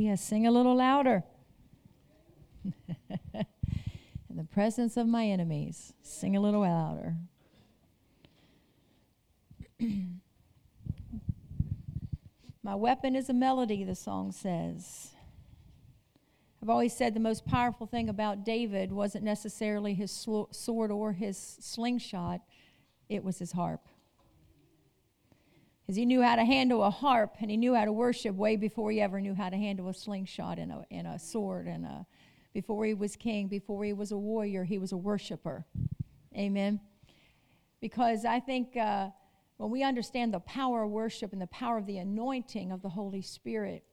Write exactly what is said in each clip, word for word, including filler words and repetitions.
Cynthia, sing a little louder. In the presence of my enemies, sing a little louder. My weapon is a melody, the song says. I've always said the most powerful thing about David wasn't necessarily his sword or his slingshot, it was his harp. Because he knew how to handle a harp, and he knew how to worship way before he ever knew how to handle a slingshot and a, and a sword. And a, before he was king, before he was a warrior, he was a worshiper. Amen. Because I think uh, when we understand the power of worship and the power of the anointing of the Holy Spirit,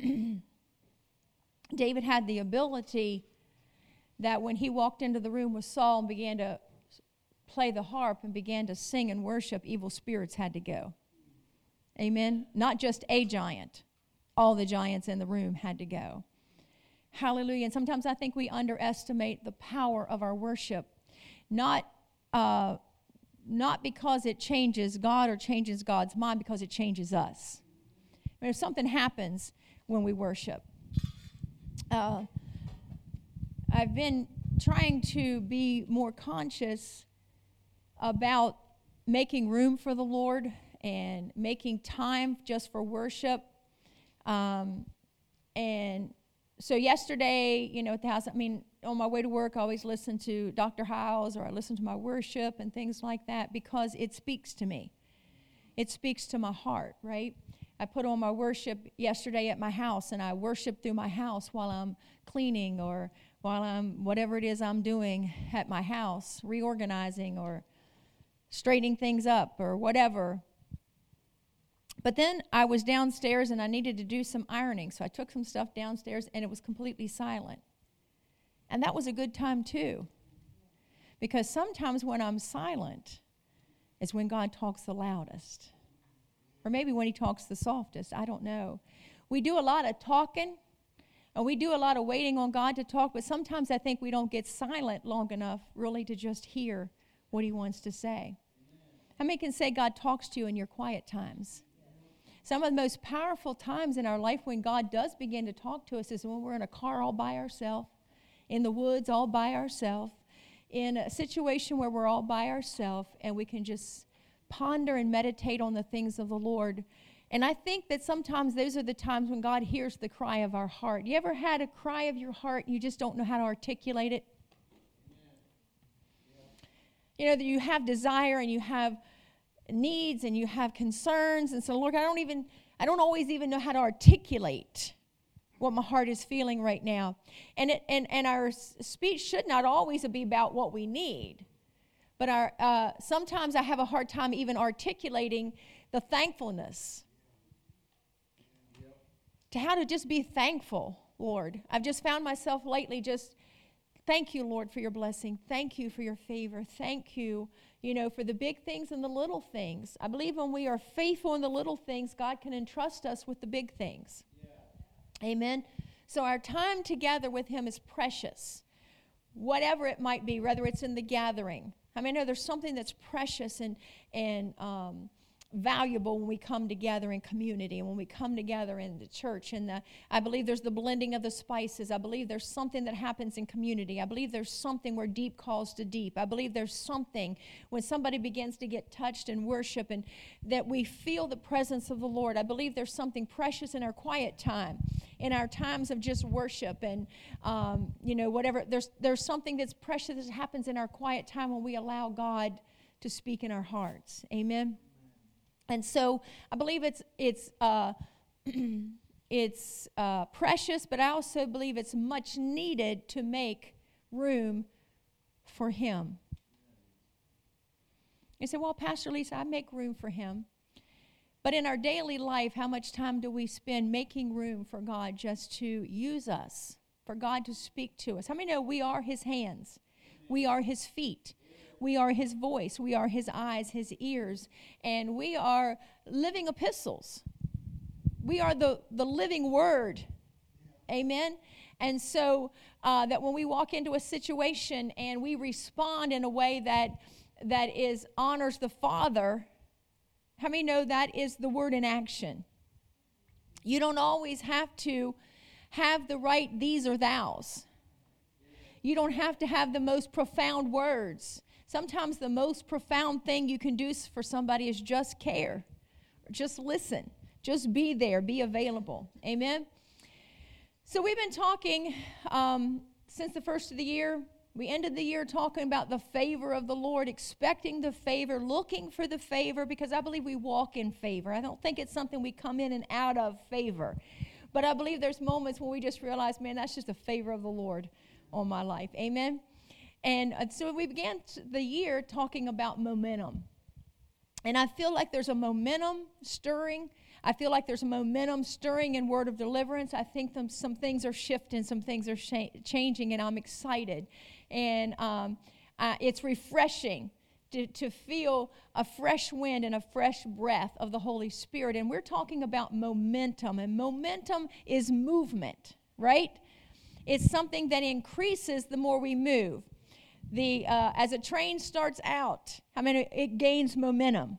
David had the ability that when he walked into the room with Saul and began to play the harp and began to sing and worship, evil spirits had to go. Amen? Not just a giant. All the giants in the room had to go. Hallelujah. And sometimes I think we underestimate the power of our worship. Not, uh, not because it changes God or changes God's mind, because it changes us. I mean, if something happens when we worship, Uh, I've been trying to be more conscious about making room for the Lord and making time just for worship. Um, and so yesterday, you know, at the house, I mean, on my way to work, I always listen to Doctor Howes, or I listen to my worship and things like that, because it speaks to me. It speaks to my heart, right? I put on my worship yesterday at my house, and I worship through my house while I'm cleaning, or while I'm, whatever it is I'm doing at my house, reorganizing or straightening things up or whatever. But then I was downstairs and I needed to do some ironing, so I took some stuff downstairs and it was completely silent. And that was a good time too, because sometimes when I'm silent is when God talks the loudest. Or maybe when he talks the softest, I don't know. We do a lot of talking, and we do a lot of waiting on God to talk, but sometimes I think we don't get silent long enough really to just hear what he wants to say. How many can say God talks to you in your quiet times? Some of the most powerful times in our life when God does begin to talk to us is when we're in a car all by ourselves, in the woods all by ourselves, in a situation where we're all by ourselves, and we can just ponder and meditate on the things of the Lord. And I think that sometimes those are the times when God hears the cry of our heart. You ever had a cry of your heart and you just don't know how to articulate it? You know, that you have desire and you have needs and you have concerns, and so Lord, I don't even, I don't always even know how to articulate what my heart is feeling right now. And it, and and our speech should not always be about what we need. But our uh, sometimes I have a hard time even articulating the thankfulness. Yep. To how to just be thankful, Lord. I've just found myself lately just, thank you, Lord, for your blessing. Thank you for your favor. Thank you, you know, for the big things and the little things. I believe when we are faithful in the little things, God can entrust us with the big things. Yeah. Amen. So our time together with him is precious. Whatever it might be, whether it's in the gathering. I mean, I know there's something that's precious and and um, valuable when we come together in community and when we come together in the church. And the, I believe there's the blending of the spices. I believe there's something that happens in community. I believe there's something where deep calls to deep. I believe there's something when somebody begins to get touched in worship and that we feel the presence of the Lord. I believe there's something precious in our quiet time, in our times of just worship and, um, you know, whatever. There's, there's something that's precious that happens in our quiet time when we allow God to speak in our hearts. Amen. And so I believe it's it's uh, it's uh, precious, but I also believe it's much needed to make room for him. You say, well, Pastor Lisa, I make room for him. But in our daily life, how much time do we spend making room for God just to use us, for God to speak to us? How many know we are his hands? We are his feet. We are his voice. We are his eyes, his ears. And we are living epistles. We are the, the living word. Amen? And so uh, that when we walk into a situation and we respond in a way that that is honors the Father, how many know that is the word in action? You don't always have to have the right these or thous. You don't have to have the most profound words. Sometimes the most profound thing you can do for somebody is just care. Just listen. Just be there. Be available. Amen? So we've been talking um, since the first of the year. We ended the year talking about the favor of the Lord, expecting the favor, looking for the favor, because I believe we walk in favor. I don't think it's something we come in and out of favor. But I believe there's moments when we just realize, man, that's just the favor of the Lord on my life. Amen? And uh, so we began the year talking about momentum. And I feel like there's a momentum stirring. I feel like there's a momentum stirring in Word of Deliverance. I think them, some things are shifting, some things are sh- changing, and I'm excited. And um, uh, it's refreshing to, to feel a fresh wind and a fresh breath of the Holy Spirit. And we're talking about momentum, and momentum is movement, right? It's something that increases the more we move. The uh, as a train starts out, I mean, it, it gains momentum.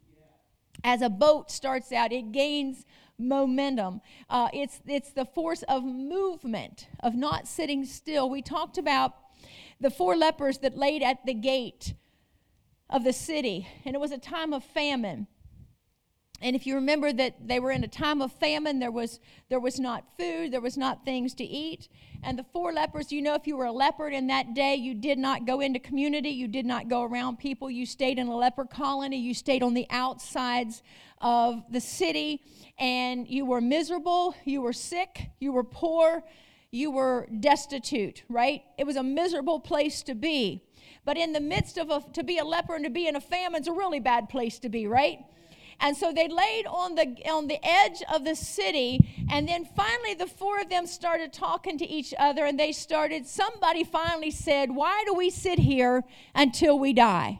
As a boat starts out, it gains momentum. Uh, it's it's the force of movement, of not sitting still. We talked about the four lepers that laid at the gate of the city, and it was a time of famine. And if you remember that they were in a time of famine, there was there was not food, there was not things to eat. And the four lepers, you know, if you were a leper in that day, you did not go into community, you did not go around people, you stayed in a leper colony, you stayed on the outsides of the city, and you were miserable, you were sick, you were poor, you were destitute, right? It was a miserable place to be. But in the midst of a, to be a leper and to be in a famine is a really bad place to be, right? And so they laid on the on the edge of the city, and then finally the four of them started talking to each other, and they started, somebody finally said, why do we sit here until we die?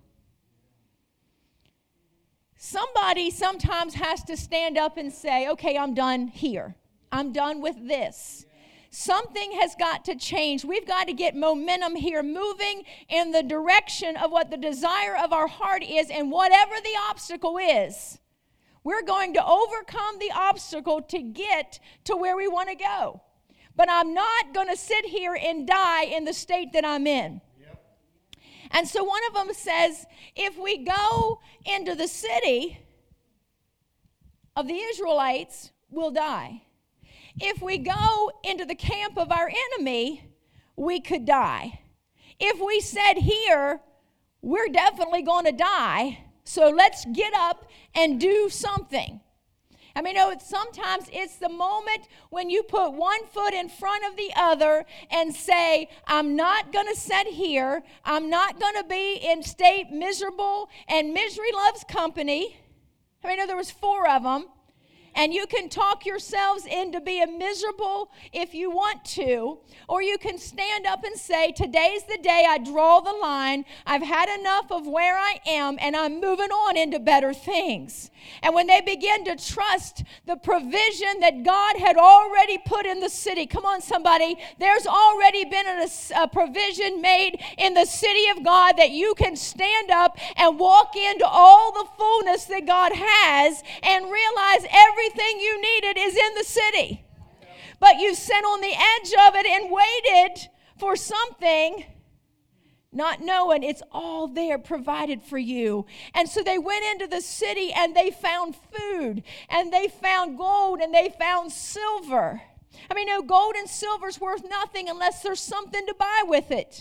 Somebody sometimes has to stand up and say, okay, I'm done here. I'm done with this. Something has got to change. We've got to get momentum here, moving in the direction of what the desire of our heart is, and whatever the obstacle is, we're going to overcome the obstacle to get to where we want to go. But I'm not going to sit here and die in the state that I'm in. Yep. And so one of them says, if we go into the city of the Israelites, we'll die. If we go into the camp of our enemy, we could die. If we said here, we're definitely going to die, so let's get up and do something. I mean, you know, it's, sometimes it's the moment when you put one foot in front of the other and say, I'm not going to sit here. I'm not going to be in state miserable, and misery loves company. I mean, you know, there was four of them. And you can talk yourselves into being miserable if you want to, or you can stand up and say, today's the day I draw the line. I've had enough of where I am, and I'm moving on into better things. And when they begin to trust the provision that God had already put in the city, come on somebody, there's already been a, a provision made in the city of God that you can stand up and walk into all the fullness that God has and realize everything Everything you needed is in the city. But you sat on the edge of it and waited for something, not knowing it's all there provided for you. And so they went into the city and they found food, and they found gold, and they found silver. I mean, no, gold and silver's worth nothing unless there's something to buy with it.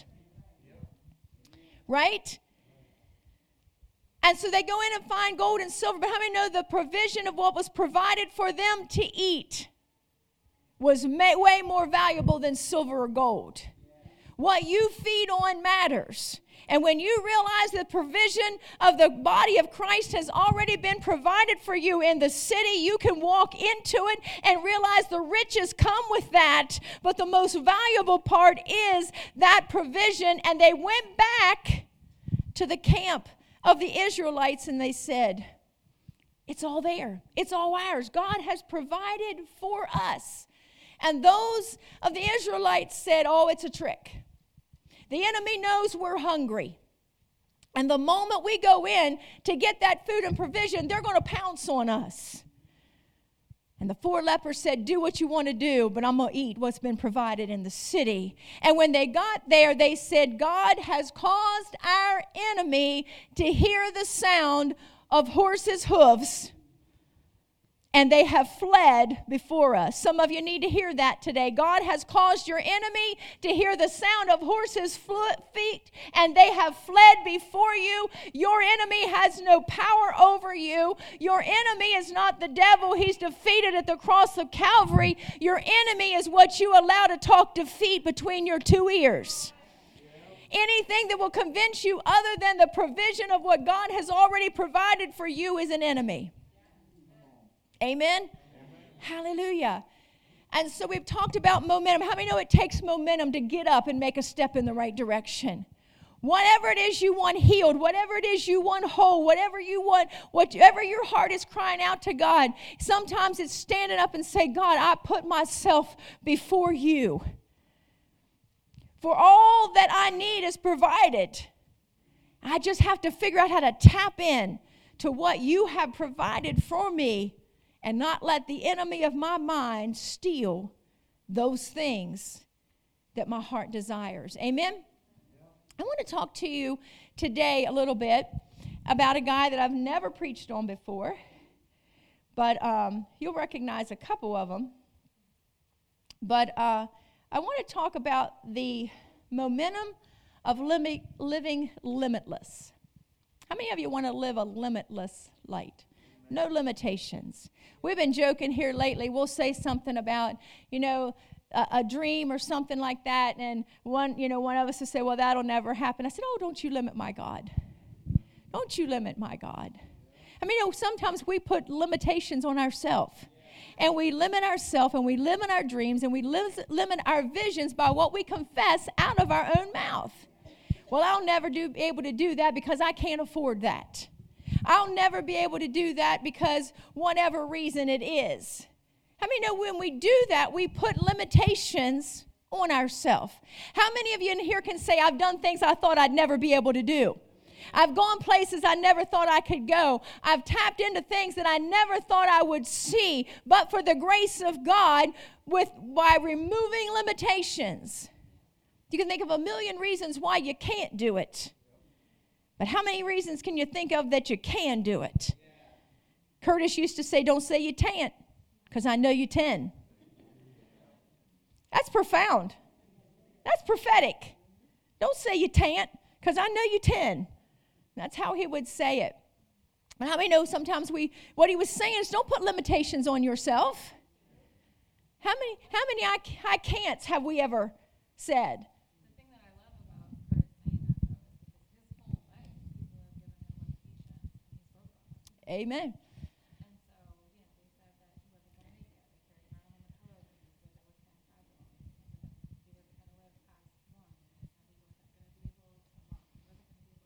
Right? And so they go in and find gold and silver, but how many know the provision of what was provided for them to eat was way more valuable than silver or gold? What you feed on matters. And when you realize the provision of the body of Christ has already been provided for you in the city, you can walk into it and realize the riches come with that. But the most valuable part is that provision. And they went back to the camp of the Israelites, and they said, it's all there. It's all ours. God has provided for us. And those of the Israelites said, oh, it's a trick. The enemy knows we're hungry. And the moment we go in to get that food and provision, they're going to pounce on us. And the four lepers said, do what you want to do, but I'm going to eat what's been provided in the city. And when they got there, they said, God has caused our enemy to hear the sound of horses' hooves, and they have fled before us. Some of you need to hear that today. God has caused your enemy to hear the sound of horses' feet, and they have fled before you. Your enemy has no power over you. Your enemy is not the devil. He's defeated at the cross of Calvary. Your enemy is what you allow to talk defeat between your two ears. Anything that will convince you other than the provision of what God has already provided for you is an enemy. Amen? Amen? Hallelujah. And so we've talked about momentum. How many know it takes momentum to get up and make a step in the right direction? Whatever it is you want healed, whatever it is you want whole, whatever you want, whatever your heart is crying out to God, sometimes it's standing up and say, God, I put myself before you. For all that I need is provided. I just have to figure out how to tap in to what you have provided for me and not let the enemy of my mind steal those things that my heart desires. Amen? I want to talk to you today a little bit about a guy that I've never preached on before, but um, you'll recognize a couple of them. But uh, I want to talk about the momentum of lim- living limitless. How many of you want to live a limitless light? No limitations. We've been joking here lately. We'll say something about, you know, a, a dream or something like that, and one, you know, one of us will say, well, that'll never happen. I said, oh, don't you limit my God. Don't you limit my God. I mean, you know, sometimes we put limitations on ourselves. And we limit ourselves, and we limit our dreams, and we li- limit our visions by what we confess out of our own mouth. Well, I'll never do, be able to do that because I can't afford that. I'll never be able to do that because whatever reason it is. How many know when we do that, we put limitations on ourselves? How many of you in here can say, I've done things I thought I'd never be able to do? I've gone places I never thought I could go. I've tapped into things that I never thought I would see, but for the grace of God, with by removing limitations. You can think of a million reasons why you can't do it. But how many reasons can you think of that you can do it? Curtis used to say, don't say you can't, because I know you can. That's profound. That's prophetic. Don't say you can't, because I know you can. That's how he would say it. And how many know sometimes we, what he was saying is don't put limitations on yourself. How many, how many I, I can'ts have we ever said? The thing that I love about Curtis saying that, though, is his whole life, people have given him a t-shirt, and he's broke on it. Amen. And so, you know, they said that he wasn't going to make it. They carried him around on the pillow because he said there was ten fragile. He wasn't going to live past one. He said he wasn't going to be able to walk. He wasn't going to be able to be.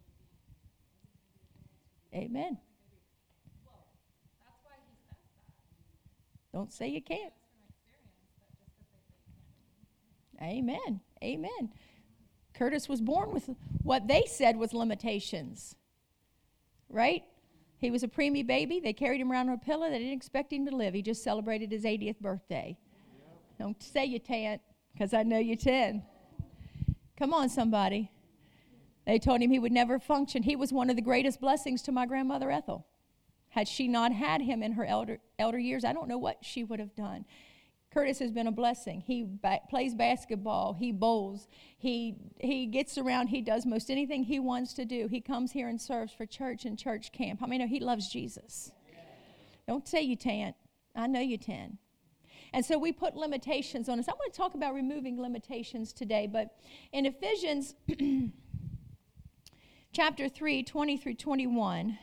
Amen. Well, that's why he says that. Don't say you can't. It's from experience, but just because they say you can't. Amen. Amen. Curtis was born with what they said was limitations. Right? He was a preemie baby. They carried him around on a pillow. They didn't expect him to live. He just celebrated his eightieth birthday. Yep. Don't say you can't, because I know you can. Come on, somebody. They told him he would never function. He was one of the greatest blessings to my grandmother Ethel. Had she not had him in her elder elder years, I don't know what she would have done. Curtis has been a blessing. He ba- plays basketball. He bowls. He he gets around. He does most anything he wants to do. He comes here and serves for church and church camp. I mean, he loves Jesus. Don't say you can't. I know you can. And so we put limitations on us. I want to talk about removing limitations today, but in Ephesians chapter three, twenty through twenty-one,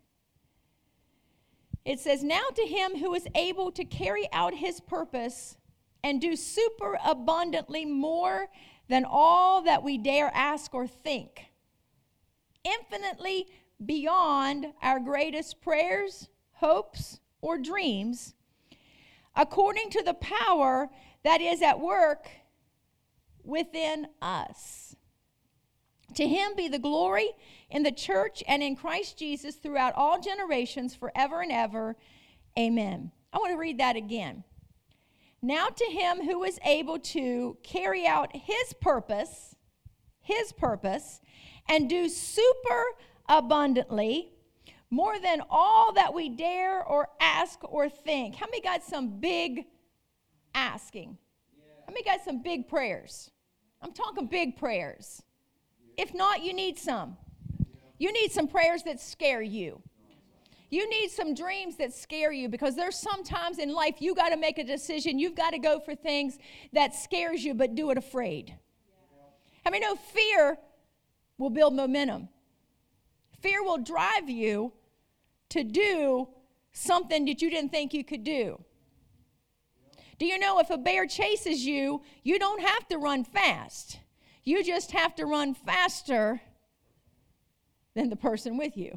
it says, now to him who is able to carry out his purpose and do super abundantly more than all that we dare ask or think, infinitely beyond our greatest prayers, hopes, or dreams, according to the power that is at work within us. To him be the glory in the church and in Christ Jesus throughout all generations, forever and ever. Amen. I want to read that again. Now to him who is able to carry out his purpose, his purpose, and do super abundantly, more than all that we dare or ask or think. How many got some big asking? How many got some big prayers? I'm talking big prayers. If not, you need some. You need some prayers that scare you. You need some dreams that scare you, because there's sometimes in life you got to make a decision. You've got to go for things that scares you, but do it afraid. I mean, no, fear will build momentum. Fear will drive you to do something that you didn't think you could do. Do you know if a bear chases you, you don't have to run fast. You just have to run faster than the person with you.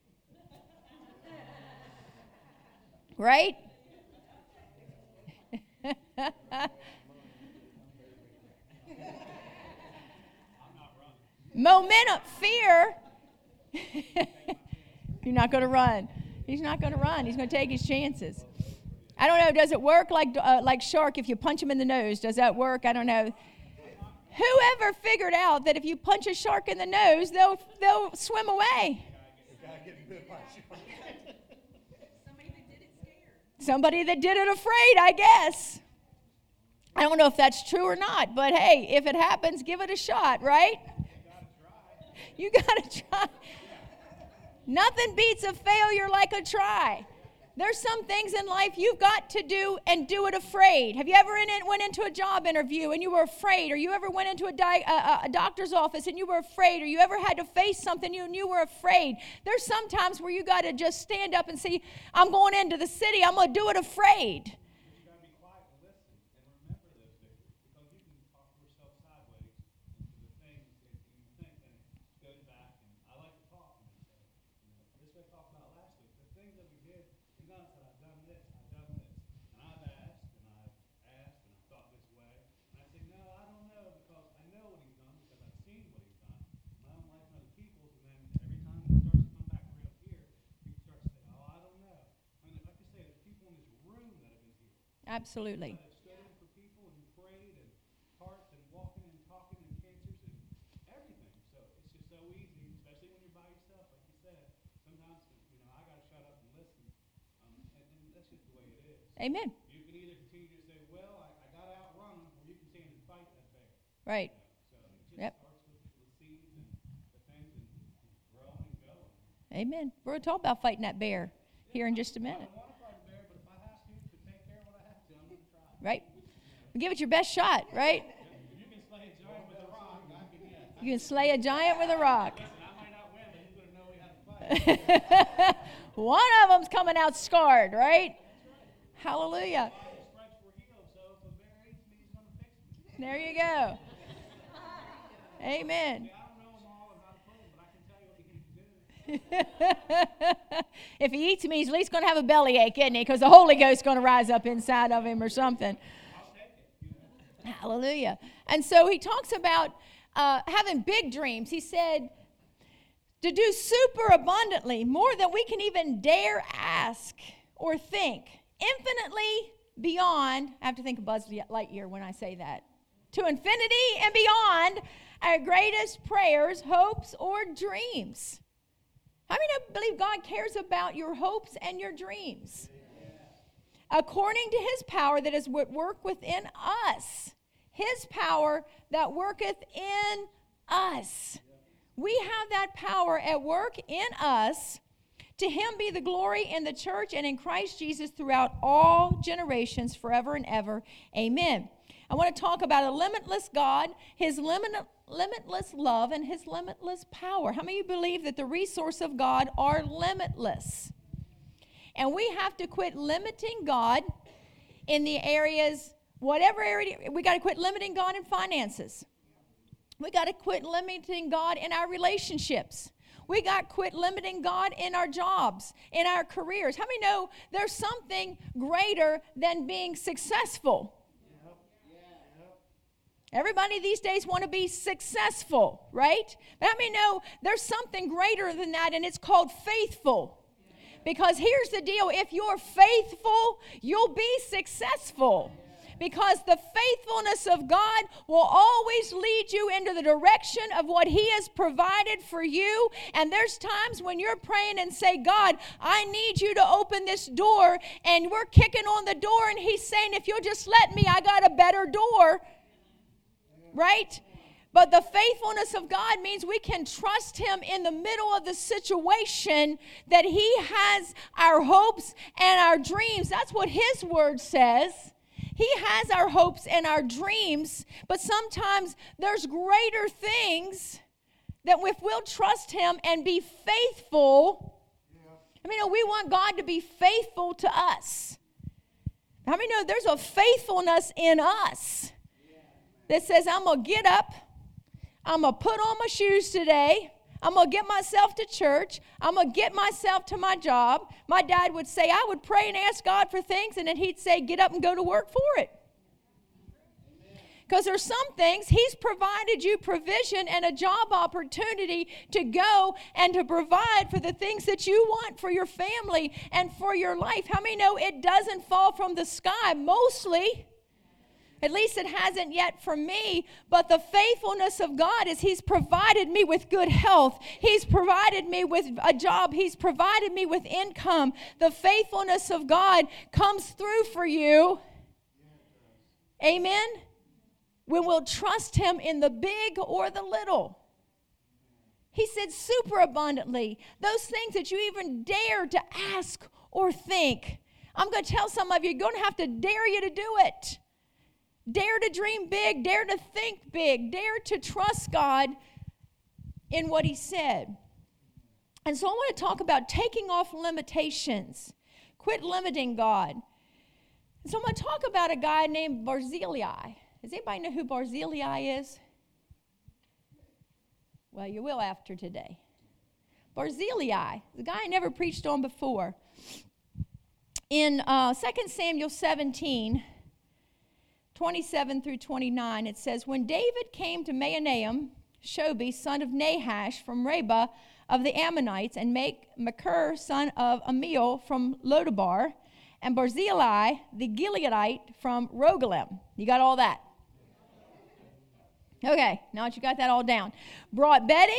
Right? Momentum, fear. You're not going to run. He's not going to run. He's going to take his chances. I don't know. Does it work like uh, like shark if you punch him in the nose? Does that work? I don't know. Whoever figured out that if you punch a shark in the nose, they'll they'll swim away? Somebody that did it afraid, I guess. I don't know if that's true or not, but hey, if it happens, give it a shot, right? You got to try. Nothing beats a failure like a try. There's some things in life you've got to do and do it afraid. Have you ever in, went into a job interview and you were afraid? Or you ever went into a, di- a, a doctor's office and you were afraid? Or you ever had to face something you knew were afraid? There's some times where you got to just stand up and say, I'm going into the city. I'm going to do it afraid. You got to be quiet and listen and remember those things, because you can talk yourself sideways into the things that you think, and it goes back. And I like to talk and say, you know, this way I talked about last week, the things that we did. God said, I've done this, I've done this. And I've asked, and I've asked, and I've thought this way. And I said, no, I don't know, because I know what he's done, because I've seen what he's done. My own life and other people's, and then every time he starts to come back around here, he starts to say, oh, I don't know. I mean, like I say, there's people in this room that have been here. Absolutely. That have stood in for people and prayed and talked and walking and talking and cancers and everything. So it's just so easy, especially when you're by yourself, like you said. Sometimes, you know, I got to shut up and listen. That's just the way it is. Amen. You can either continue to say, well, I, I got to outrun them, or you can stand and fight that bear. Right. You know? So it just Yep. starts with the seeds and the things and growing and going. Amen. We're going to talk about fighting that bear here in just a minute. I don't want to fight a bear, but if I have to, to take care of what I have to, I'm going to try. Right? Give it your best shot, right? If you can slay a giant with a rock, I can, yeah. You can slay a giant with a rock. Listen, I might not win, but he's going to know we have to fight. One of them's coming out scarred, right? Hallelujah. There you go. Amen. If he eats me, he's at least going to have a bellyache, isn't he? Because the Holy Ghost's going to rise up inside of him or something. Hallelujah. And so he talks about uh, having big dreams. He said, to do super abundantly, more than we can even dare ask or think, infinitely beyond. I have to think of Buzz Lightyear when I say that. To infinity and beyond our greatest prayers, hopes, or dreams. How many of you believe God cares about your hopes and your dreams? Yeah. According to his power that is at work within us. His power that worketh in us. We have that power at work in us. To him be the glory in the church and in Christ Jesus throughout all generations, forever and ever. Amen. I want to talk about a limitless God, his limit, limitless love, and his limitless power. How many of you believe that the resources of God are limitless? And we have to quit limiting God in the areas, whatever area, we got to quit limiting God in finances. We got to quit limiting God in our relationships. We got to quit limiting God in our jobs, in our careers. How many know there's something greater than being successful? Everybody these days want to be successful, right? But how many know there's something greater than that, and it's called faithful. Because here's the deal. If you're faithful, you'll be successful. Because the faithfulness of God will always lead you into the direction of what He has provided for you. And there's times when you're praying and say, God, I need you to open this door. And we're kicking on the door and He's saying, if you'll just let me, I got a better door. Right? But the faithfulness of God means we can trust Him in the middle of the situation, that He has our hopes and our dreams. That's what His word says. He has our hopes and our dreams, but sometimes there's greater things that if we'll trust Him and be faithful. Yeah. I mean, we want God to be faithful to us. How many know there's a faithfulness in us that says, I'm going to get up, I'm going to put on my shoes today, I'm going to get myself to church, I'm going to get myself to my job. My dad would say, I would pray and ask God for things, and then he'd say, get up and go to work for it. Because there's some things, He's provided you provision and a job opportunity to go and to provide for the things that you want for your family and for your life. How many know it doesn't fall from the sky? Mostly. At least it hasn't yet for me. But the faithfulness of God is He's provided me with good health. He's provided me with a job. He's provided me with income. The faithfulness of God comes through for you. Amen? When we'll trust Him in the big or the little. He said super abundantly. Those things that you even dare to ask or think. I'm going to tell some of you, you're going to have to dare you to do it. Dare to dream big. Dare to think big. Dare to trust God in what He said. And so I want to talk about taking off limitations. Quit limiting God. And so I'm going to talk about a guy named Barzillai. Does anybody know who Barzillai is? Well, you will after today. Barzillai, the guy I never preached on before. In uh, Second Samuel seventeen, twenty-seven through twenty-nine, it says, when David came to Mahanaim, Shobi, son of Nahash, from Rabbah of the Ammonites, and make Machir, son of Amiel, from Lodabar, and Barzillai, the Gileadite, from Rogelim. You got all that? Okay, now that you got that all down. Brought bedding,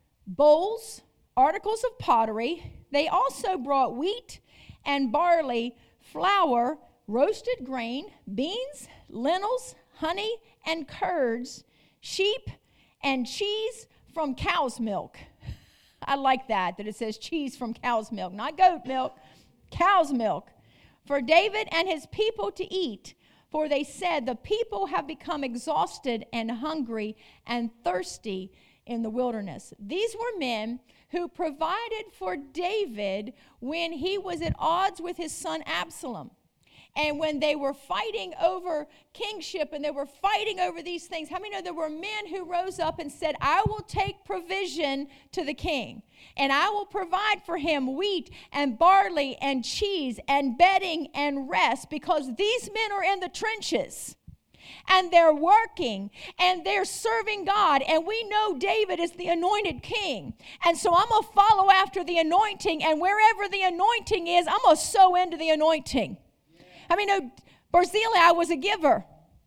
bowls, articles of pottery. They also brought wheat and barley, flour, roasted grain, beans, lentils, honey, and curds, sheep, and cheese from cow's milk. I like that, that it says cheese from cow's milk, not goat milk, cow's milk, for David and his people to eat. For they said, the people have become exhausted and hungry and thirsty in the wilderness. These were men who provided for David when he was at odds with his son Absalom. And when they were fighting over kingship and they were fighting over these things, how many know there were men who rose up and said, I will take provision to the king, and I will provide for him wheat and barley and cheese and bedding and rest, because these men are in the trenches. And they're working and they're serving God. And we know David is the anointed king. And so I'm going to follow after the anointing. And wherever the anointing is, I'm going to sow into the anointing. I mean, no, Barzillai was a giver.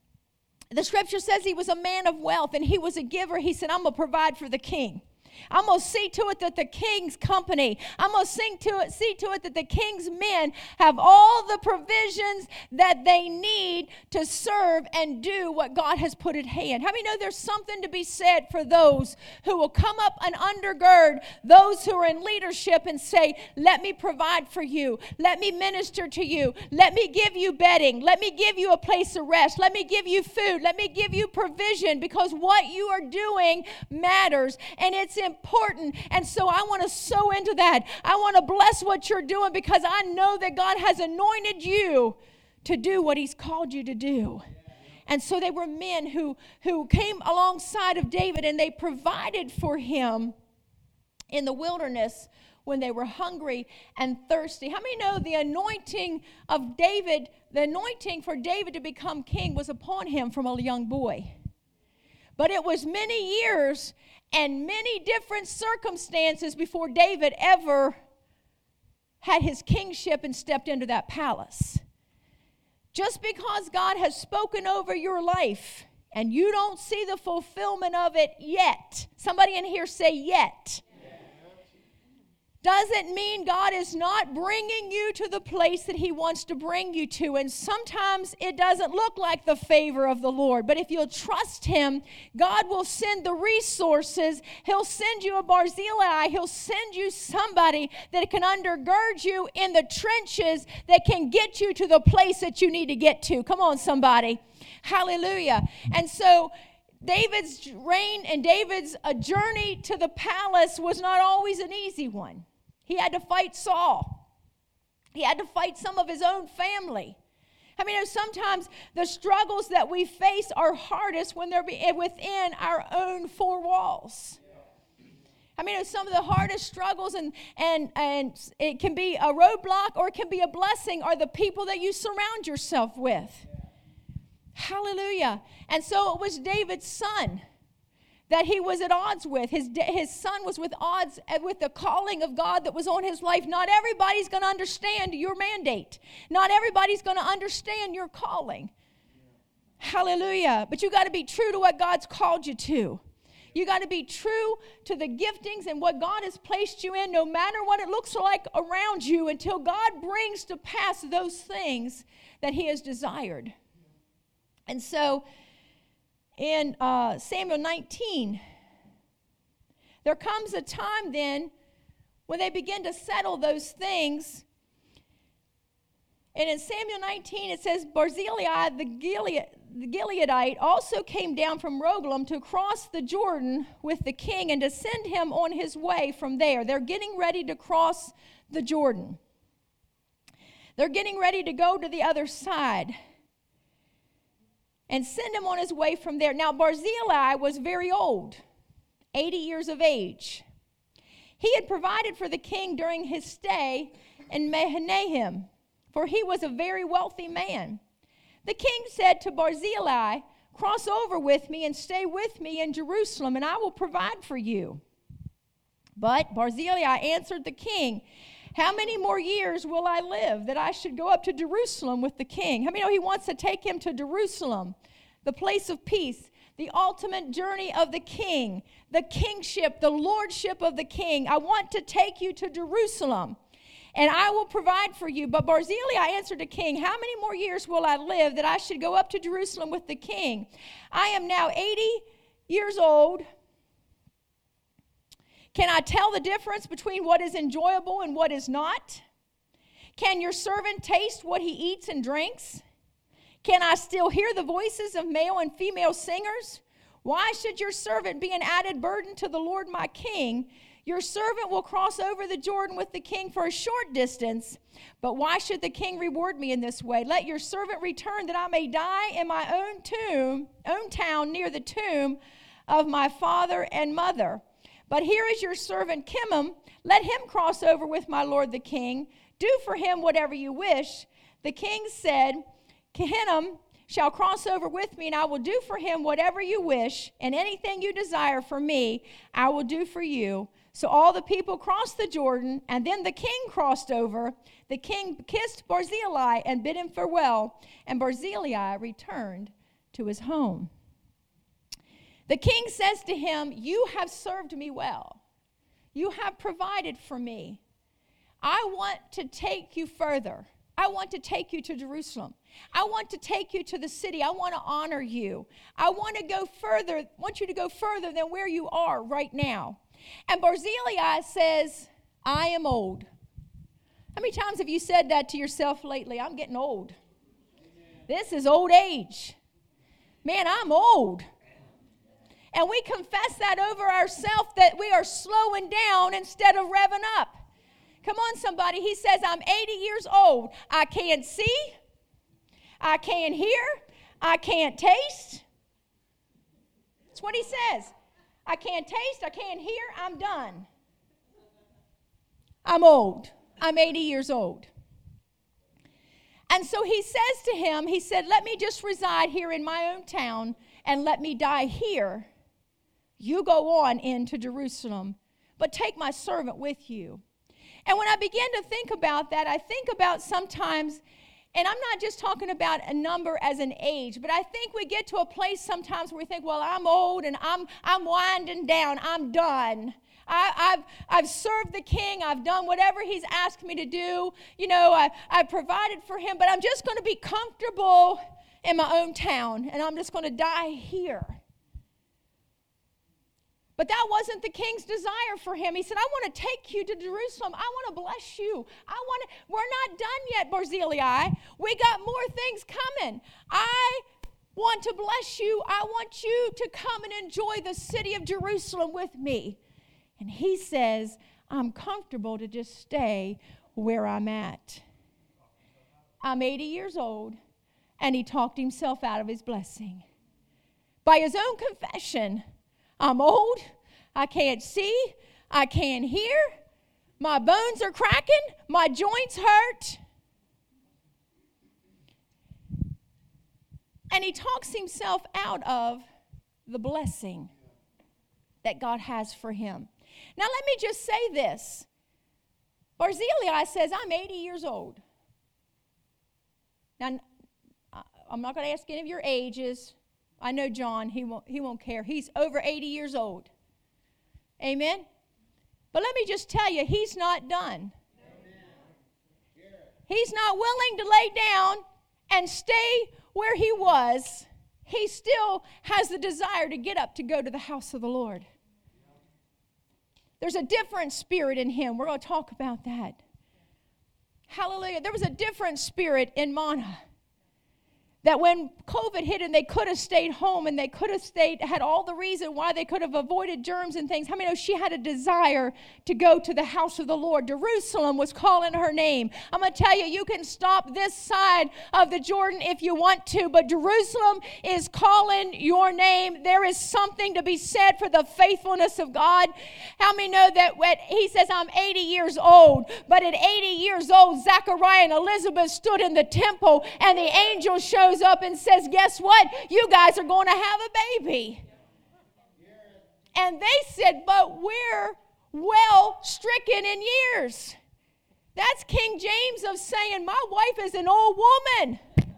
The scripture says he was a man of wealth and he was a giver. He said, I'm going to provide for the king. I'm going to see to it that the king's company, I'm going to sing to it, see to it that the king's men have all the provisions that they need to serve and do what God has put at hand. How many know there's something to be said for those who will come up and undergird those who are in leadership and say, let me provide for you. Let me minister to you. Let me give you bedding. Let me give you a place of rest. Let me give you food. Let me give you provision, because what you are doing matters and it's important. And so I want to sow into that. I want to bless what you're doing, because I know that God has anointed you to do what He's called you to do. And so they were men who, who came alongside of David and they provided for him in the wilderness when they were hungry and thirsty. How many know the anointing of David, the anointing for David to become king was upon him from a young boy? But it was many years and many different circumstances before David ever had his kingship and stepped into that palace. Just because God has spoken over your life and you don't see the fulfillment of it yet, somebody in here say yet, doesn't mean God is not bringing you to the place that he wants to bring you to. And sometimes it doesn't look like the favor of the Lord. But if you'll trust him, God will send the resources. He'll send you a Barzillai. He'll send you somebody that can undergird you in the trenches that can get you to the place that you need to get to. Come on, somebody. Hallelujah. And so David's reign and David's uh, journey to the palace was not always an easy one. He had to fight Saul. He had to fight some of his own family. I mean, sometimes the struggles that we face are hardest when they're within our own four walls. I mean, some of the hardest struggles, and, and, and it can be a roadblock or it can be a blessing, are the people that you surround yourself with. Hallelujah. And so it was David's son that he was at odds with. His, his son was with odds with the calling of God that was on his life. Not everybody's going to understand your mandate. Not everybody's going to understand your calling. Hallelujah. But you got to be true to what God's called you to. You got to be true to the giftings and what God has placed you in, no matter what it looks like around you, until God brings to pass those things that he has desired. And so in uh, Samuel nineteen, there comes a time then when they begin to settle those things. And in Samuel nineteen, it says, Barzillai the, Gilead, the Gileadite also came down from Rogelim to cross the Jordan with the king and to send him on his way from there. They're getting ready to cross the Jordan. They're getting ready to go to the other side and send him on his way from there. Now, Barzillai was very old, eighty years of age. He had provided for the king during his stay in Mahanaim, for he was a very wealthy man. The king said to Barzillai, cross over with me and stay with me in Jerusalem, and I will provide for you. But Barzillai answered the king, how many more years will I live that I should go up to Jerusalem with the king? How many know he wants to take him to Jerusalem, the place of peace, the ultimate journey of the king, the kingship, the lordship of the king. I want to take you to Jerusalem, and I will provide for you. But Barzillai answered the king, how many more years will I live that I should go up to Jerusalem with the king? I am now eighty years old. Can I tell the difference between what is enjoyable and what is not? Can your servant taste what he eats and drinks? Can I still hear the voices of male and female singers? Why should your servant be an added burden to the Lord my king? Your servant will cross over the Jordan with the king for a short distance, but why should the king reward me in this way? Let your servant return that I may die in my own tomb, own town near the tomb of my father and mother. But here is your servant Kimham. Let him cross over with my lord the king. Do for him whatever you wish. The king said, Kimham shall cross over with me, and I will do for him whatever you wish, and anything you desire for me, I will do for you. So all the people crossed the Jordan, and then the king crossed over. The king kissed Barzillai and bid him farewell, and Barzillai returned to his home. The king says to him, you have served me well. You have provided for me. I want to take you further. I want to take you to Jerusalem. I want to take you to the city. I want to honor you. I want to go further, want you to go further than where you are right now. And Barzillai says, I am old. How many times have you said that to yourself lately? I'm getting old. This is old age. Man, I'm old. And we confess that over ourselves, that we are slowing down instead of revving up. Come on, somebody. He says, I'm eighty years old. I can't see. I can't hear. I can't taste. That's what he says. I can't taste. I can't hear. I'm done. I'm old. I'm eighty years old. And so he says to him, he said, let me just reside here in my own town and let me die here. You go on into Jerusalem, but take my servant with you. And when I began to think about that, I think about sometimes, and I'm not just talking about a number as an age, but I think we get to a place sometimes where we think, well, I'm old and I'm I'm winding down. I'm done. I, I've I've served the King. I've done whatever he's asked me to do. You know, I, I've provided for him, but I'm just going to be comfortable in my own town, and I'm just going to die here. But that wasn't the King's desire for him. He said, I want to take you to Jerusalem. I want to bless you. I want to, we're not done yet, Barzillai. We got more things coming. I want to bless you. I want you to come and enjoy the city of Jerusalem with me. And he says, I'm comfortable to just stay where I'm at. I'm eighty years old, and he talked himself out of his blessing. By his own confession, I'm old, I can't see, I can't hear, my bones are cracking, my joints hurt. And he talks himself out of the blessing that God has for him. Now let me just say this. Barzillai says, I'm eighty years old. Now, I'm not going to ask any of your ages. I know John, he won't, he won't care. He's over eighty years old. Amen? But let me just tell you, he's not done. He's not willing to lay down and stay where he was. He still has the desire to get up to go to the house of the Lord. There's a different spirit in him. We're going to talk about that. Hallelujah. There was a different spirit in Mana. That when COVID hit and they could have stayed home and they could have stayed, had all the reason why they could have avoided germs and things. How many know she had a desire to go to the house of the Lord? Jerusalem was calling her name. I'm going to tell you, you can stop this side of the Jordan if you want to, but Jerusalem is calling your name. There is something to be said for the faithfulness of God. How many know that when he says, I'm eighty years old, but at eighty years old, Zachariah and Elizabeth stood in the temple and the angel showed up and says, guess what? You guys are going to have a baby. And they said, but we're well stricken in years. That's King James of saying, my wife is an old woman.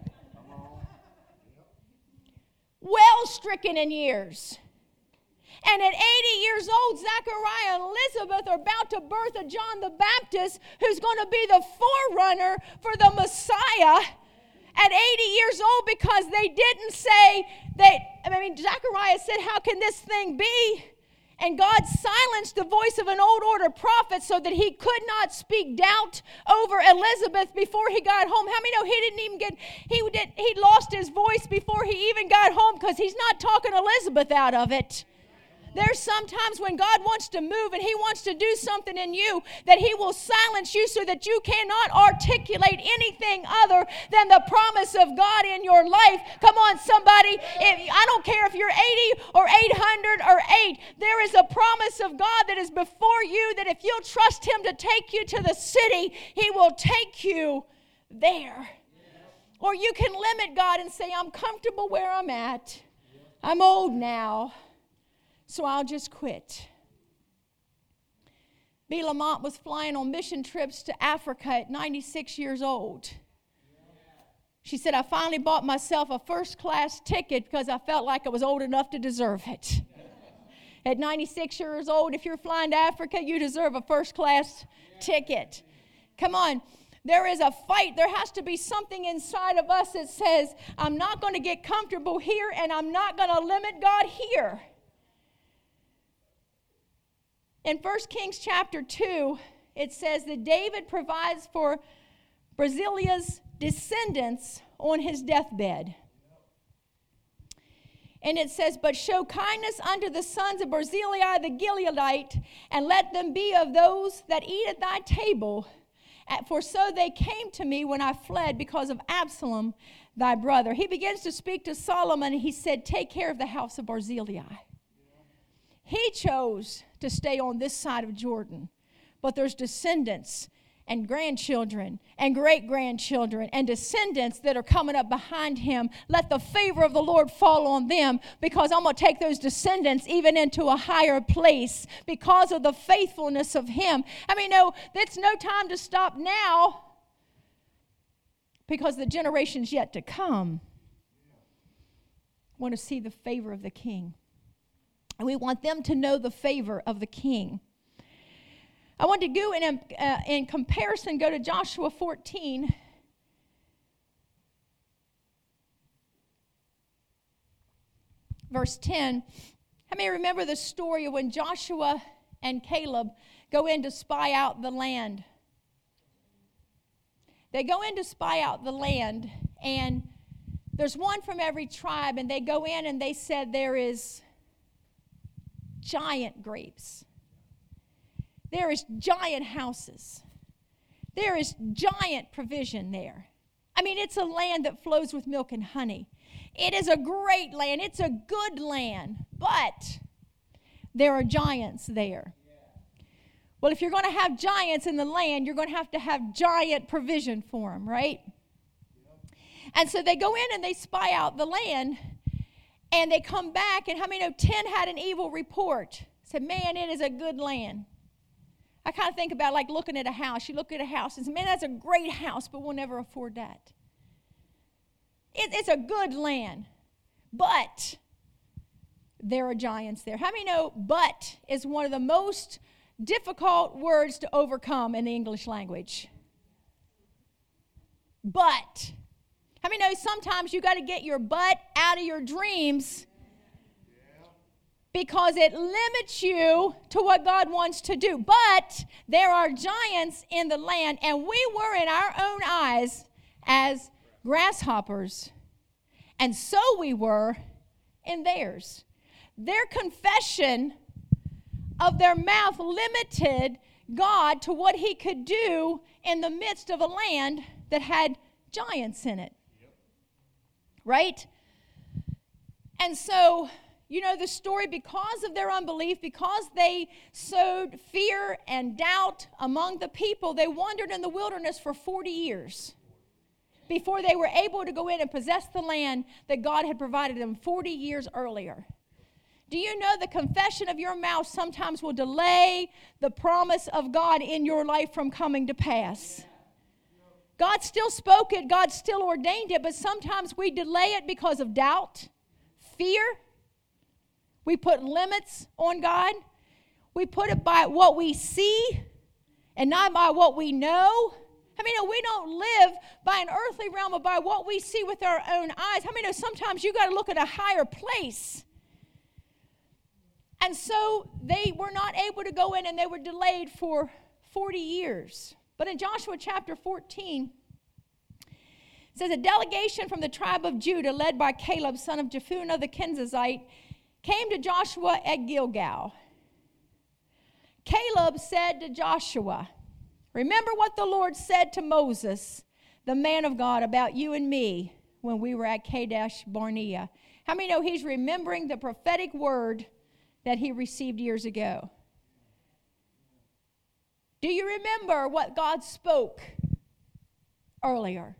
Well stricken in years. And at eighty years old, Zachariah and Elizabeth are about to birth a John the Baptist who's going to be the forerunner for the Messiah. At eighty years old, because they didn't say that, I mean, Zechariah said, how can this thing be? And God silenced the voice of an old order prophet so that he could not speak doubt over Elizabeth before he got home. How many know he didn't even get, he did, he lost his voice before he even got home because he's not talking Elizabeth out of it. There's sometimes when God wants to move and he wants to do something in you that he will silence you so that you cannot articulate anything other than the promise of God in your life. Come on, somebody. If, I don't care if you're eighty or eight hundred or eight. There is a promise of God that is before you that if you'll trust him to take you to the city, he will take you there. Or you can limit God and say, I'm comfortable where I'm at. I'm old now. So I'll just quit. B. Lamont was flying on mission trips to Africa at ninety-six years old. She said, I finally bought myself a first-class ticket because I felt like I was old enough to deserve it. At ninety-six years old, if you're flying to Africa, you deserve a first-class ticket. Come on. There is a fight. There has to be something inside of us that says, I'm not going to get comfortable here and I'm not going to limit God here. In First Kings chapter two, it says that David provides for Barzillai's descendants on his deathbed. And it says, but show kindness unto the sons of Barzillai the Gileadite, and let them be of those that eat at thy table. For so they came to me when I fled because of Absalom thy brother. He begins to speak to Solomon, and he said, take care of the house of Barzillai. He chose to stay on this side of Jordan, but there's descendants, and grandchildren and great-grandchildren and descendants that are coming up behind him. Let the favor of the Lord fall on them, because I'm going to take those descendants even into a higher place because of the faithfulness of him. I mean, no, it's no time to stop now, because the generations yet to come want to see the favor of the King. And we want them to know the favor of the King. I want to go in, uh, in comparison, go to Joshua fourteen. Verse ten. How many remember the story of when Joshua and Caleb go in to spy out the land? They go in to spy out the land, and there's one from every tribe, and they go in and they said there is giant grapes. There is giant houses. There is giant provision there. I mean, it's a land that flows with milk and honey. It is a great land. It's a good land, but there are giants there. Well, if you're going to have giants in the land, you're going to have to have giant provision for them, right? And so they go in and they spy out the land, and they come back, and how many know ten had an evil report? Said, man, it is a good land. I kind of think about like looking at a house. You look at a house and say, man, that's a great house, but we'll never afford that. It, it's a good land, but there are giants there. How many know but is one of the most difficult words to overcome in the English language? But. How many know sometimes you got to get your butt out of your dreams, because it limits you to what God wants to do. But there are giants in the land, and we were in our own eyes as grasshoppers, and so we were in theirs. Their confession of their mouth limited God to what he could do in the midst of a land that had giants in it. Right? And so, you know the story, because of their unbelief, because they sowed fear and doubt among the people, they wandered in the wilderness for forty years before they were able to go in and possess the land that God had provided them forty years earlier. Do you know the confession of your mouth sometimes will delay the promise of God in your life from coming to pass? God still spoke it, God still ordained it, but sometimes we delay it because of doubt, fear. We put limits on God. We put it by what we see and not by what we know. I mean, we don't live by an earthly realm, but by what we see with our own eyes. How many know sometimes you got to look at a higher place? And so they were not able to go in, and they were delayed for forty years. But in Joshua chapter fourteen, it says, a delegation from the tribe of Judah, led by Caleb, son of Jephunneh the Kenizzite, came to Joshua at Gilgal. Caleb said to Joshua, remember what the Lord said to Moses, the man of God, about you and me when we were at Kadesh Barnea. How many know he's remembering the prophetic word that he received years ago? Do you remember what God spoke earlier?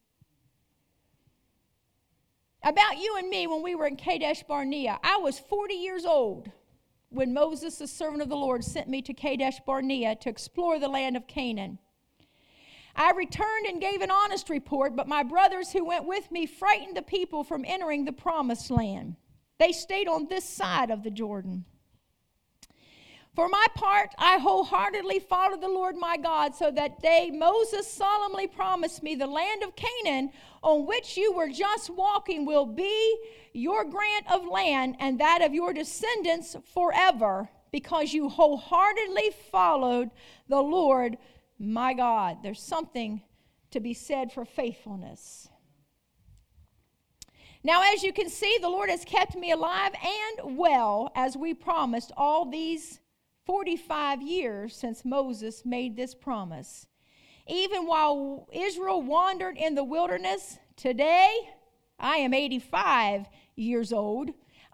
About you and me when we were in Kadesh Barnea. I was forty years old when Moses, the servant of the Lord, sent me to Kadesh Barnea to explore the land of Canaan. I returned and gave an honest report, but my brothers who went with me frightened the people from entering the promised land. They stayed on this side of the Jordan. For my part, I wholeheartedly followed the Lord my God, so that day Moses solemnly promised me, the land of Canaan, on which you were just walking, will be your grant of land and that of your descendants forever, because you wholeheartedly followed the Lord my God. There's something to be said for faithfulness. Now, as you can see, the Lord has kept me alive and well, as we promised, all these forty-five years since Moses made this promise. Even while Israel wandered in the wilderness, today I am eighty-five years old.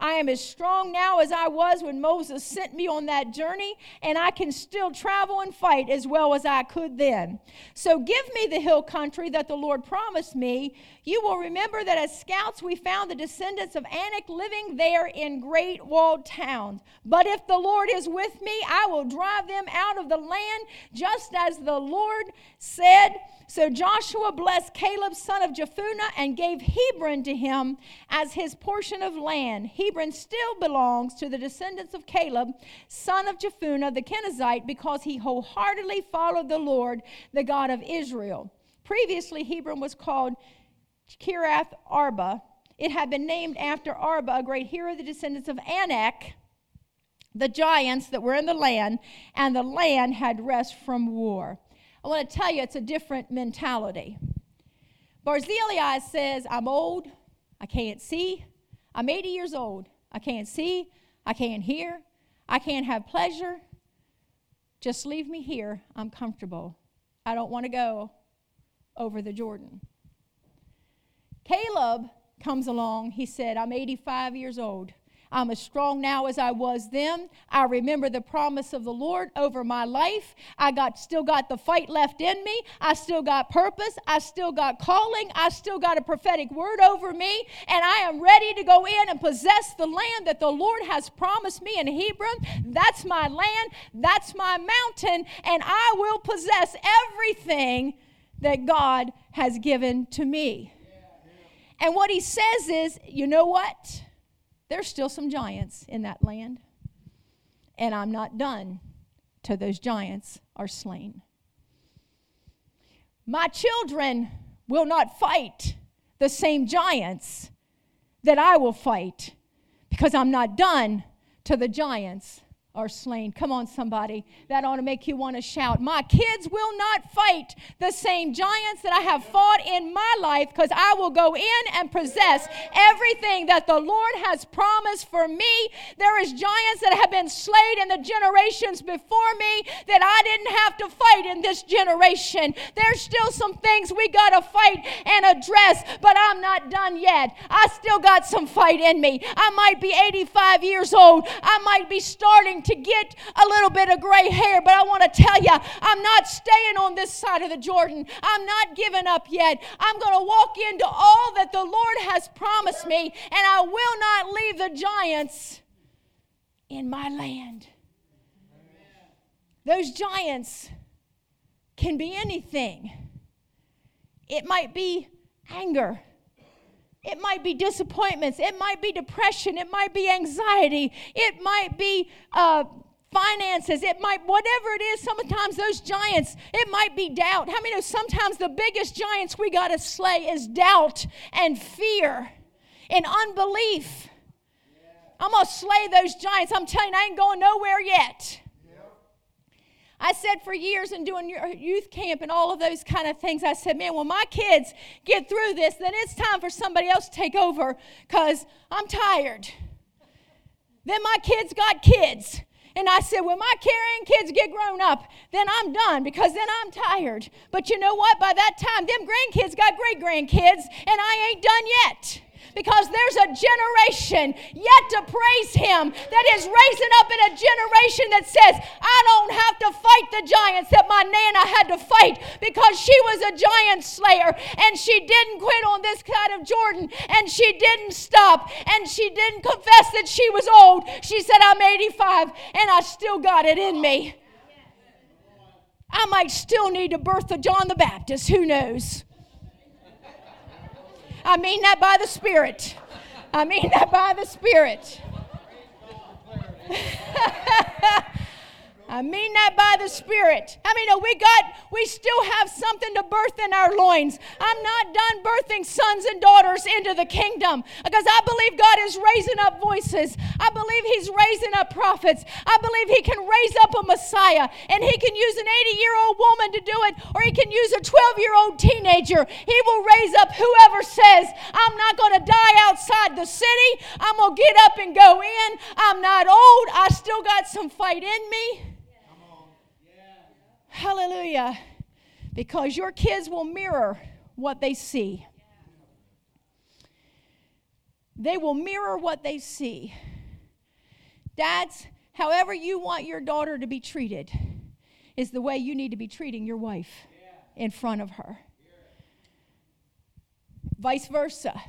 I am as strong now as I was when Moses sent me on that journey, and I can still travel and fight as well as I could then. So give me the hill country that the Lord promised me. You will remember that as scouts we found the descendants of Anak living there in great walled towns. But if the Lord is with me, I will drive them out of the land, just as the Lord said. So Joshua blessed Caleb, son of Jephunneh, and gave Hebron to him as his portion of land. Hebron still belongs to the descendants of Caleb, son of Jephunneh, the Kenizzite, because he wholeheartedly followed the Lord, the God of Israel. Previously, Hebron was called Kiriath Arba. It had been named after Arba, a great hero of the descendants of Anak, the giants that were in the land, and the land had rest from war. I want to tell you, it's a different mentality. Barzillai says, I'm old, I can't see. I'm eighty years old. I can't see, I can't hear, I can't have pleasure. Just leave me here. I'm comfortable. I don't want to go over the Jordan. Caleb comes along. He said, I'm eighty-five years old. I'm as strong now as I was then. I remember the promise of the Lord over my life. I got still got the fight left in me. I still got purpose. I still got calling. I still got a prophetic word over me. And I am ready to go in and possess the land that the Lord has promised me in Hebron. That's my land. That's my mountain. And I will possess everything that God has given to me. And what he says is, you know what? There's still some giants in that land. And I'm not done till those giants are slain. My children will not fight the same giants that I will fight, because I'm not done till the giants are slain. Come on, somebody. That ought to make you want to shout. My kids will not fight the same giants that I have fought in my life, because I will go in and possess everything that the Lord has promised for me. There is giants that have been slain in the generations before me that I didn't have to fight in this generation. There's still some things we got to fight and address, but I'm not done yet. I still got some fight in me. I might be eighty-five years old. I might be starting to get a little bit of gray hair, but I want to tell you, I'm not staying on this side of the Jordan. I'm not giving up yet. I'm going to walk into all that the Lord has promised me, and I will not leave the giants in my land. Those giants can be anything. It might be anger. It might be disappointments. It might be depression. It might be anxiety. It might be uh, finances. It might, whatever it is, sometimes those giants, it might be doubt. How many know sometimes the biggest giants we got to slay is doubt and fear and unbelief? I'm going to slay those giants. I'm telling you, I ain't going nowhere yet. I said for years in doing youth camp and all of those kind of things, I said, man, when my kids get through this, then it's time for somebody else to take over, because I'm tired. Then my kids got kids. And I said, when my carrying kids get grown up, then I'm done, because then I'm tired. But you know what? By that time, them grandkids got great-grandkids, and I ain't done yet. Because there's a generation yet to praise him that is raising up in a generation that says, I don't have to fight the giants that my Nana had to fight, because she was a giant slayer, and she didn't quit on this side of Jordan, and she didn't stop, and she didn't confess that she was old. She said, I'm eighty-five and I still got it in me. I might still need to birth a John the Baptist, who knows? I mean that by the Spirit. I mean that by the Spirit. I mean that by the Spirit. I mean, we got, we still have something to birth in our loins. I'm not done birthing sons and daughters into the kingdom, because I believe God is raising up voices. I believe he's raising up prophets. I believe he can raise up a Messiah, and he can use an eighty-year-old woman to do it, or he can use a twelve-year-old teenager. He will raise up whoever says, I'm not going to die outside the city. I'm going to get up and go in. I'm not old. I still got some fight in me. Hallelujah. Because your kids will mirror what they see. They will mirror what they see. Dads, however you want your daughter to be treated is the way you need to be treating your wife in front of her. Vice versa.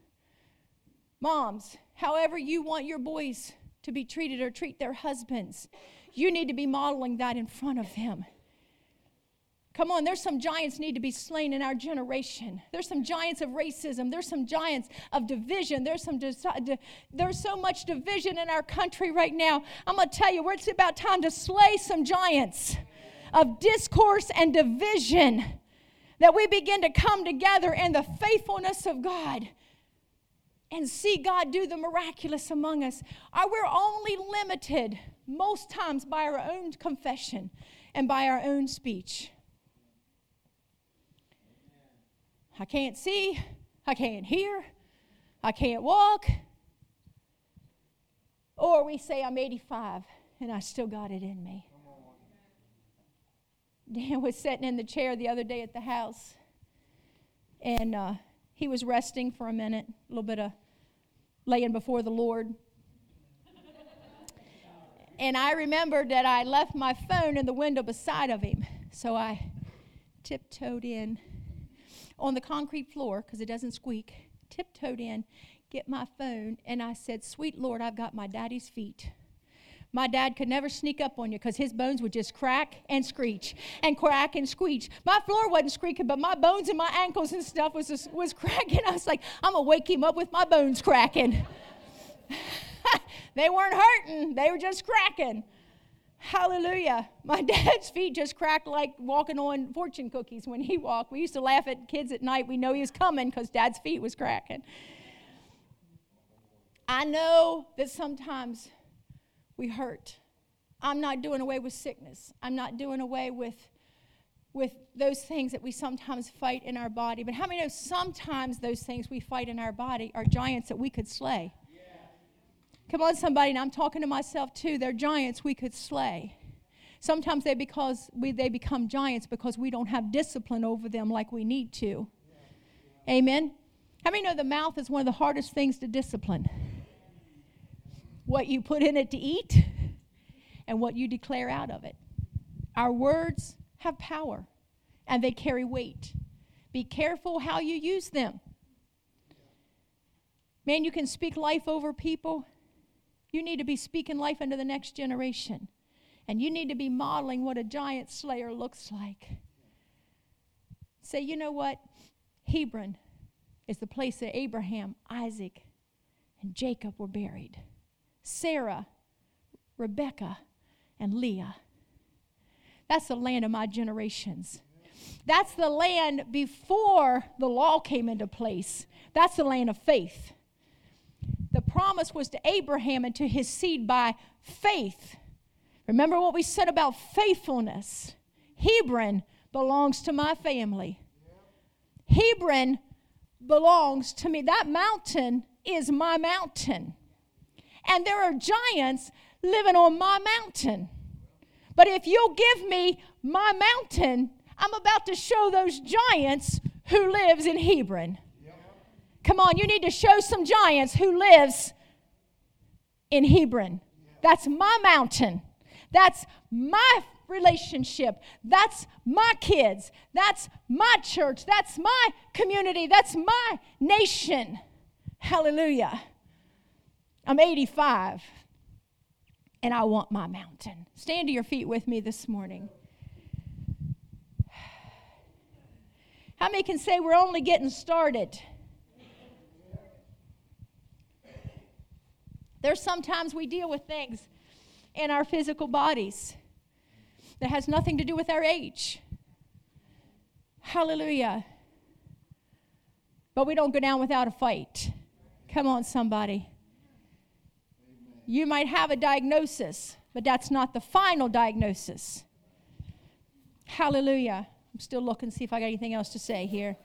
Moms, however you want your boys to be treated or treat their husbands, you need to be modeling that in front of them. Come on, there's some giants need to be slain in our generation. There's some giants of racism. There's some giants of division. There's some de- there's so much division in our country right now. I'm going to tell you, it's about time to slay some giants of discourse and division, that we begin to come together in the faithfulness of God and see God do the miraculous among us. Are we only limited most times by our own confession and by our own speech? I can't see, I can't hear, I can't walk. Or we say, I'm eighty-five and I still got it in me. Dan was sitting in the chair the other day at the house, and uh, he was resting for a minute, a little bit of laying before the Lord. And I remembered that I left my phone in the window beside of him, so I tiptoed in on the concrete floor, because it doesn't squeak, tiptoed in, get my phone, and I said, sweet Lord, I've got my daddy's feet. My dad could never sneak up on you because his bones would just crack and screech and crack and screech. My floor wasn't squeaking, but my bones and my ankles and stuff was just, was cracking. I was like, I'm going to wake him up with my bones cracking. They weren't hurting. They were just cracking. Hallelujah. My dad's feet just cracked like walking on fortune cookies when he walked. We used to laugh at kids at night. We know he was coming because dad's feet was cracking. I know that sometimes we hurt. I'm not doing away with sickness. I'm not doing away with, with those things that we sometimes fight in our body. But how many know sometimes those things we fight in our body are giants that we could slay? Come on, somebody, and I'm talking to myself too. They're giants we could slay. Sometimes they because we they become giants because we don't have discipline over them like we need to. Yeah. Amen? How many know the mouth is one of the hardest things to discipline? What you put in it to eat and what you declare out of it. Our words have power and they carry weight. Be careful how you use them. Man, you can speak life over people. You need to be speaking life into the next generation. And you need to be modeling what a giant slayer looks like. Say, you know what? Hebron is the place that Abraham, Isaac, and Jacob were buried. Sarah, Rebecca, and Leah. That's the land of my generations. That's the land before the law came into place. That's the land of faith. The promise was to Abraham and to his seed by faith. Remember what we said about faithfulness. Hebron belongs to my family. Hebron belongs to me. That mountain is my mountain. And there are giants living on my mountain. But if you'll give me my mountain, I'm about to show those giants who lives in Hebron. Come on, you need to show some giants who lives in Hebron. That's my mountain. That's my relationship. That's my kids. That's my church. That's my community. That's my nation. Hallelujah. I'm eighty-five, and I want my mountain. Stand to your feet with me this morning. How many can say we're only getting started? There's sometimes we deal with things in our physical bodies that has nothing to do with our age. Hallelujah. But we don't go down without a fight. Come on, somebody. You might have a diagnosis, but that's not the final diagnosis. Hallelujah. I'm still looking to see if I got anything else to say here.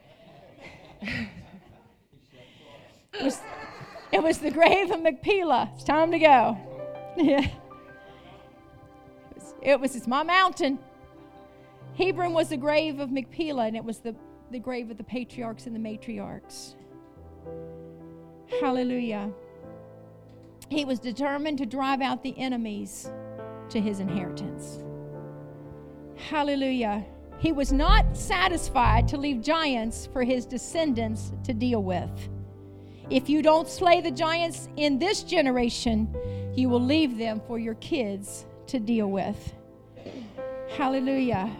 It was, it was the grave of Machpelah. It's time to go. Yeah. It was, it was, it's my mountain. Hebron was the grave of Machpelah, and it was the, the grave of the patriarchs and the matriarchs. Hallelujah. He was determined to drive out the enemies to his inheritance. Hallelujah. He was not satisfied to leave giants for his descendants to deal with. If you don't slay the giants in this generation, you will leave them for your kids to deal with. Hallelujah.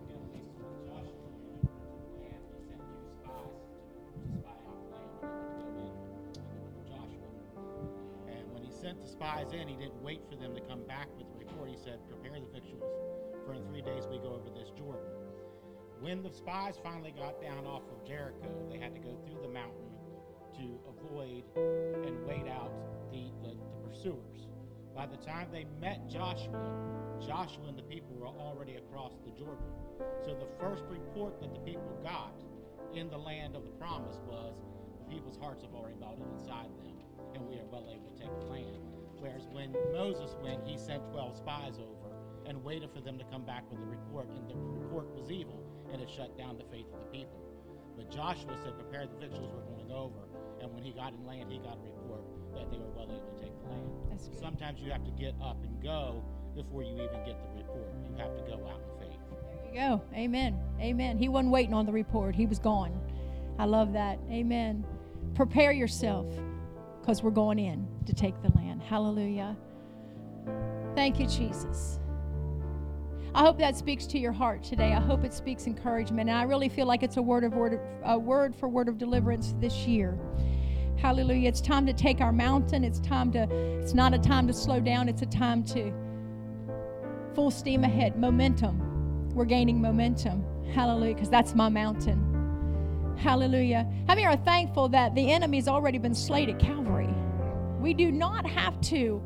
Sent the spies in, he didn't wait for them to come back with a report. He said, prepare the victuals, for in three days we go over this Jordan. When the spies finally got down off of Jericho, they had to go through the mountain to avoid and wait out the, the, the pursuers. By the time they met Joshua, Joshua and the people were already across the Jordan. So the first report that the people got in the land of the promise was, the people's hearts have already melted inside them, and we are well able to take the land. Whereas when Moses went, he sent twelve spies over and waited for them to come back with a report, and the report was evil, and it shut down the faith of the people. But Joshua said, prepare the victuals, we're going over. And when he got in land, he got a report that they were well able to take the land. That's good. Sometimes you have to get up and go before you even get the report. You have to go out in faith. There you go. Amen. Amen. He wasn't waiting on the report. He was gone. I love that. Amen. Prepare yourself, because we're going in to take the land. Hallelujah. Thank you, Jesus. I hope that speaks to your heart today. I hope it speaks encouragement. And I really feel like it's a word of word, a word for word of deliverance this year. Hallelujah. It's time to take our mountain. It's time to, it's not a time to slow down. It's a time to full steam ahead. Momentum. We're gaining momentum. Hallelujah. Because that's my mountain. Hallelujah. How many are thankful that the enemy's already been slayed at Calvary? We do not have to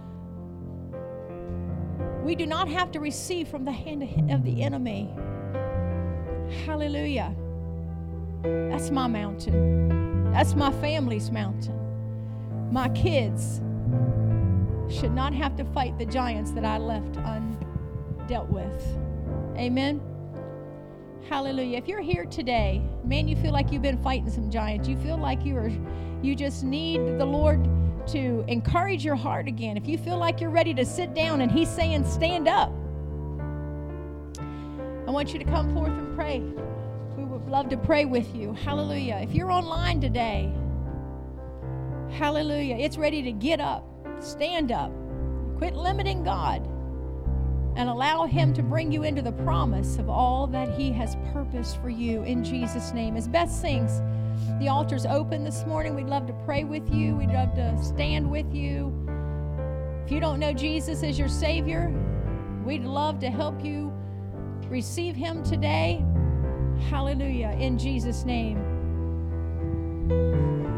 We do not have to receive from the hand of the enemy. Hallelujah. That's my mountain. That's my family's mountain. My kids should not have to fight the giants that I left undealt with. Amen. Hallelujah. If you're here today, man, you feel like you've been fighting some giants. You feel like you are, you just need the Lord to encourage your heart again. If you feel like you're ready to sit down and He's saying, stand up, I want you to come forth and pray. We would love to pray with you. Hallelujah. If you're online today, hallelujah, it's ready to get up, stand up, quit limiting God, and allow Him to bring you into the promise of all that He has purposed for you in Jesus' name. As Beth sings, the altar's open this morning. We'd love to pray with you. We'd love to stand with you. If you don't know Jesus as your Savior, we'd love to help you receive Him today. Hallelujah, in Jesus' name.